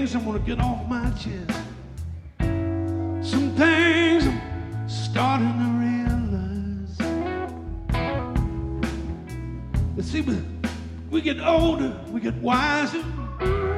things I'm gonna get off my chest. Some things I'm starting to realize. You see, we get older, we get wiser.